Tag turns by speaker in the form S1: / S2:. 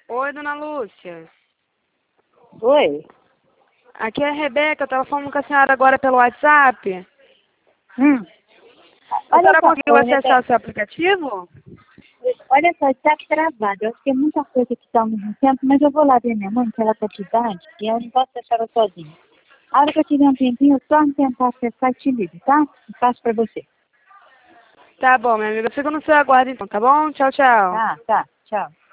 S1: Oi, dona Lúcia.
S2: Oi?
S1: Aqui é a Rebeca, eu estava falando com a senhora agora pelo WhatsApp. A
S2: Olha
S1: senhora
S2: só,
S1: conseguiu
S2: ô,
S1: acessar o
S2: Rebeca,
S1: seu aplicativo?
S2: olha só, está travado. Eu acho que é muita coisa que está ao mesmo tempo, mas eu vou lá ver minha mãe, que ela está de idade, e eu não posso deixar ela sozinha. A hora que eu tiver um tempinho, eu torno tentar acessar e te ligo, tá? Eu faço para você.
S1: Tá bom, minha amiga. Eu fico no seu aguardo então, tá bom? Tchau, tchau.
S2: Tá, tchau.